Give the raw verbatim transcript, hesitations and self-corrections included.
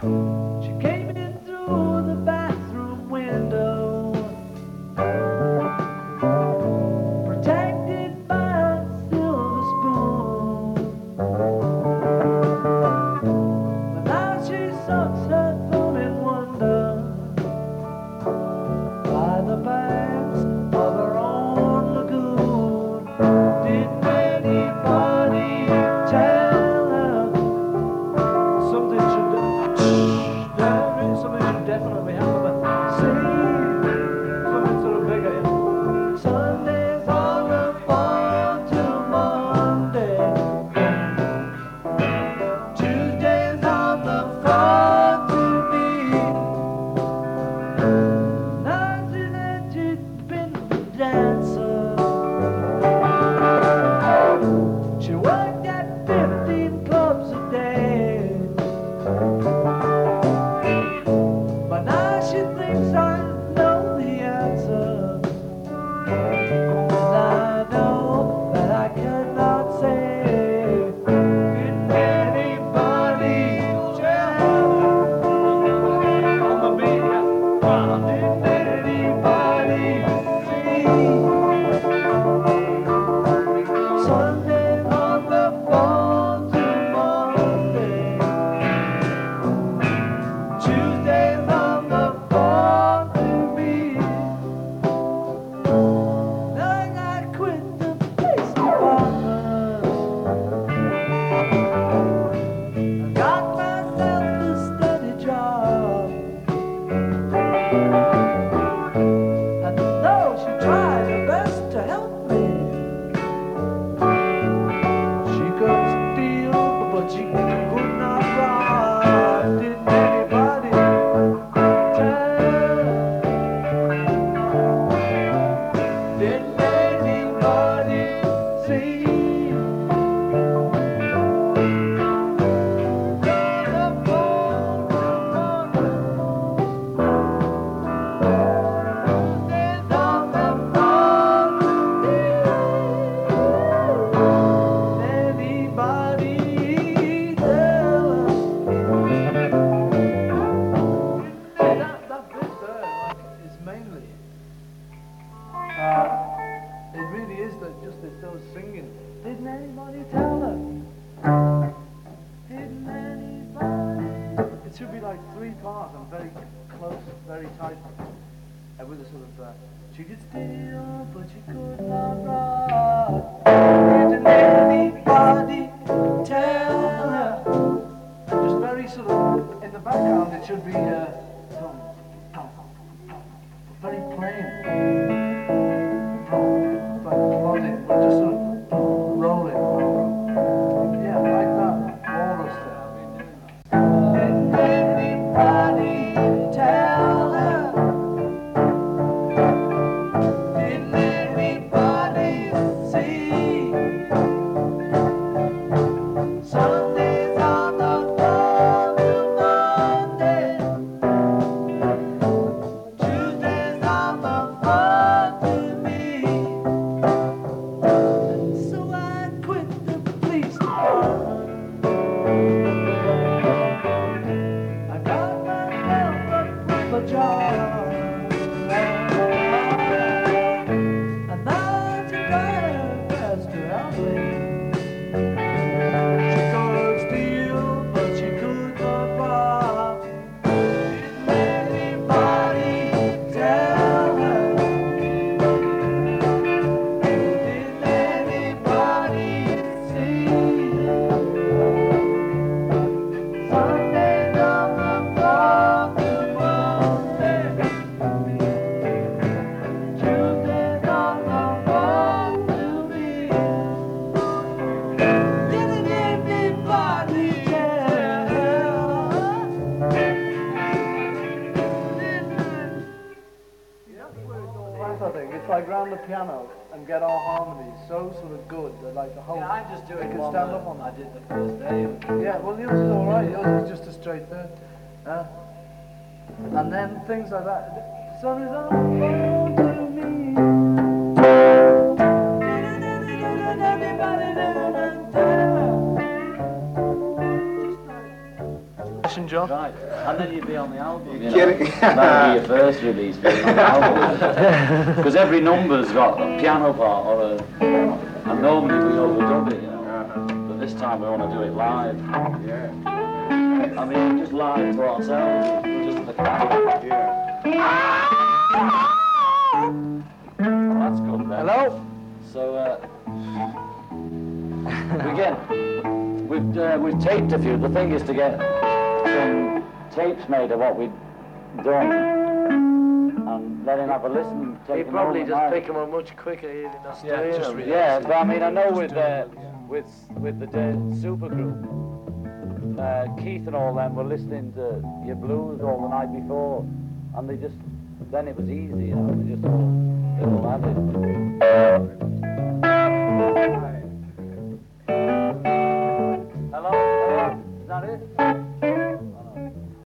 She came in through the bathroom window, protected by a silver spoon. But now she sucks her thumb in wonder by the banks of her own lagoon. Didn't anybody tell her something should there is something should definitely happen? But see, something sort of bigger. Yeah. Sunday's on the phone till Monday. Tuesday's on the phone to me. Thursday that she'd been a dancer. She worked at fifteen clubs a day. But now she thinks I know the answer. And I know that I cannot say. Did anybody tell her? On the beat, yeah. Wow. Did anybody see? Sunday on the phone to Monday. Tuesday's on the phone to me. Now I gotta quit the police department. I got myself a steady job. And though she tried her best to help me, she could steal, but she could not rob. Did anybody tell? Did anybody see? On the phone to Tuesdays on the phone to anybody tell? That, that bit there like, is mainly, uh, it really is that just that those singing. Didn't anybody tell her? Didn't anybody? It should be like three parts and very close, very tight, uh, with a sort of. Uh, she could steal, but she could not rob. Didn't anybody tell her? And just very sort of in the background, it should be uh, dum, dum, dum, very plain. But plodding, but just sort of rolling. Yeah, like that. All this stuff. Didn't anybody tell her? Didn't anybody see? Sunday's on the phone to Monday. Tuesday's on the phone to me. So I quit the police department. I got myself a proper job. And now she tried her best to help me. She could steal, but she could not rob. Didn't anybody tell her? Didn't anybody see? Sunday's on the phone to Monday. Tuesday's on the phone to me. Didn't anybody tell her? I think it's like round the piano and get our harmonies so sort of good that like the whole. Yeah, I'm just doing they can one stand that up on I that. did the first day. Yeah, well yours is all right. Yours is just a straight third. Uh, and then things like that. The sun is on the phone to me. in, John. Right, and then you'd be on the album, you know. Kidding? That would be your first release, being on the album. Because every number's got a piano part or a... And normally we overdub it, you know. Uh-huh. But this time we want to do it live. Yeah. I mean, just live to ourselves, just the crowd. Yeah. Well, that's good then. Hello? So, uh... again, we've, uh, we've taped a few. The thing is to get some tapes made of what we've done and let him have a listen. You Take probably them just over pick them up much quicker here in Australia. Yeah, just really- Yeah, but I mean, I know with uh, with with the uh, supergroup, uh, Keith and all them were listening to your blues all the night before, and they just then it was easy, you know. They just all they all had it.